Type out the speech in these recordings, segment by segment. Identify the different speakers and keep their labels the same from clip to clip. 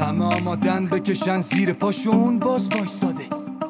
Speaker 1: همه آمادن بکشن زیر پاشون باز وایساده.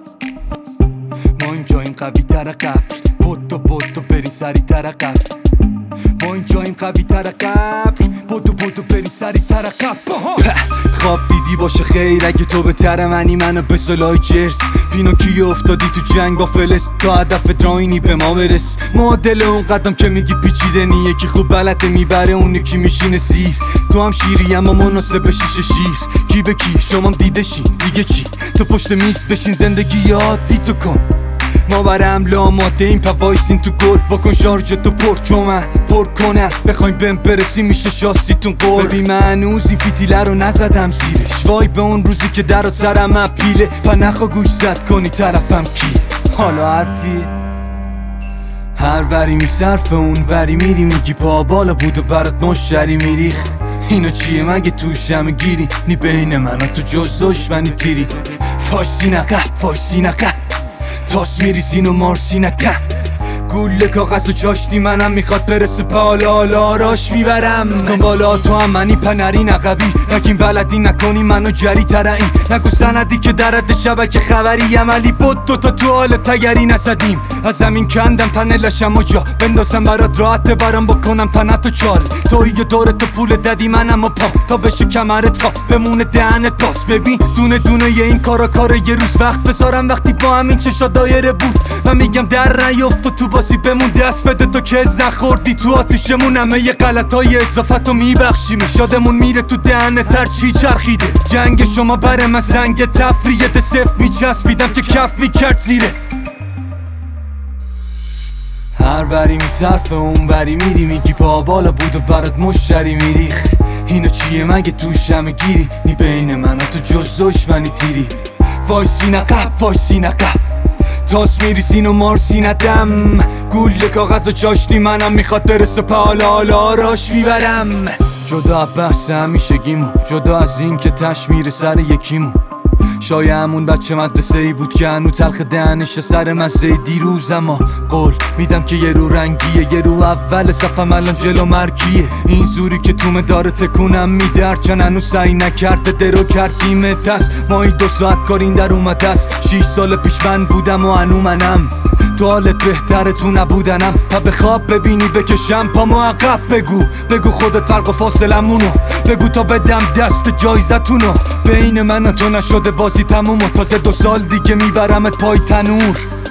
Speaker 1: ما اینجاییم قوی تر قبل، پتو برین سری تر قبل. ما اینجاییم قوی تر قبل، پتو برین سری تر قبل. خواب دیدی باشه خیر اگه تو بهتر منی، منو به سلای جرس پینوکیو افتادی تو جنگ با فلس، تا هدف دراینی به ما برس. معادل اون قدم که میگی پیچیده نی، یکی خوب بلده میبره اون یکی میشینه سیر. تو هم شیری اما مناسب شیشه شیر، کی به کی شما دیده شین دیگه چی. تو پشت میز بشین زندگی عادی تو کن، ما برای حمله آماده این وایسین تو گل. بکن شارژ تو پر چون پر کنم، بخوایم بهم برسیم میشه شاستیتون قول. ببین من هنوز این فیتیله رو نزدم زیرش، وای به اون روزی که در و سرم پیله. نخوا گوش زد کنی طرفم کی، حالا حرفی هر وری میصرف اون وری میری، میگی پا بالا بود و برات مشتری میریخ. اینا چیه مگه توش همه گیری، نی بین من و تو جز دشمنی تیری. فایسی نقه تاس میریزین و مارسی نتم، گوله کاغذ و چاشتی منم میخواد برسه پالا آراش میبرم. بالا تو هم منی پنری نقبی، نگیم بلدی نکنی منو جری ترعیم. نگو سندی که درد شبکه خبری عملی بود، دوتا تو حال تگری نزدیم. از زمین کندم تنه لشم و جا بندازم برات راحت برام بکنم تنت و چال. توی دورت پول ددی منم و پام تا بشه کمرت تا بمونه دهنت باز. ببین دونه یه این کار یه روز وقت بذارم، وقتی با همین چشا دایره بود من میگم در نیفت و تو بازی بمون دست بده تو که از نخوردی تو آتیشمون. همه یه غلطای اضافتو میبخشیم، شادمون میره تو دهنت هر چی چرخیده. جنگ شما بره من زنگ تفریه ده صفت میچسبیدم که کف میکرد زیره. هر وری میصرف اون وری میری، میگی پا بالا بود و برات مشتری میریخ. اینو چیه مگه توش همه گیری، نی بین من و تو جز دشمنی تیری. وایسی نقب تاس میریزین و مارسی ندم، گوله کاغذ و چاشتی منم میخواد برسه پالا آراش میبرم. جدا بحث همیشگیمون، جدا از این که تش میره سر یکیمون. شاید همون بچه مدرسه ای بود که هنو تلخ دهنش سر مزه دیروز. اما قول میدم که یه رو رنگیه، یه رو اول صفم الان جلو مرگیه. این زوری که تو داره تکونم میده، هرچن هنو سعی نکرده درو کردیم دست. ما این 2 ساعت کار این در اومده است، 6 سال پیش من بودم و هنو منم. تو حالت بهتره تو نبودنم، تا به خواب ببینی بکشم پامو عقب. بگو خودت فرق و فاصلمونو، بگو تا بدم دست جایزتونو. بین من و تو نشده بازی تموم و تازه 2 سال دیگه میبرمت پای تنور.